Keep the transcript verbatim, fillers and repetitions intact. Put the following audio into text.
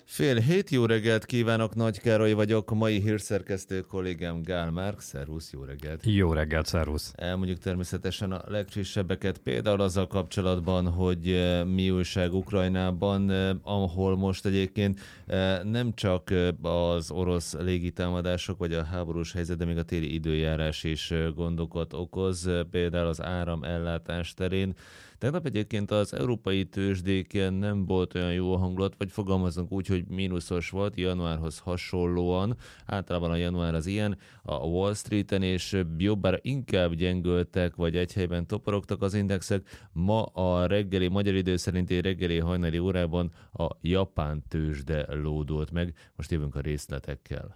Fél hét, jó reggelt kívánok, Nagy Károly vagyok, mai hírszerkesztő kollégám Gál Márk, szervusz, jó reggelt. Jó reggelt, szervusz. Elmondjuk természetesen a legfrissebbeket, például azzal kapcsolatban, hogy mi újság Ukrajnában, ahol most egyébként nem csak az orosz légitámadások vagy a háborús helyzet, de még a téli időjárás is gondokat okoz, például az áramellátás terén. Tegnap egyébként az európai tőzsdéken nem volt olyan jó a hangulat, vagy fogalmazunk úgy, hogy mínuszos volt, januárhoz hasonlóan. Általában a január az ilyen, a Wall Streeten, és jobbára inkább gyengültek, vagy egy helyben toporogtak az indexek. Ma a reggeli, magyar idő szerinti reggeli hajnali órában a japán tőzsde lódult meg. Most jövünk a részletekkel.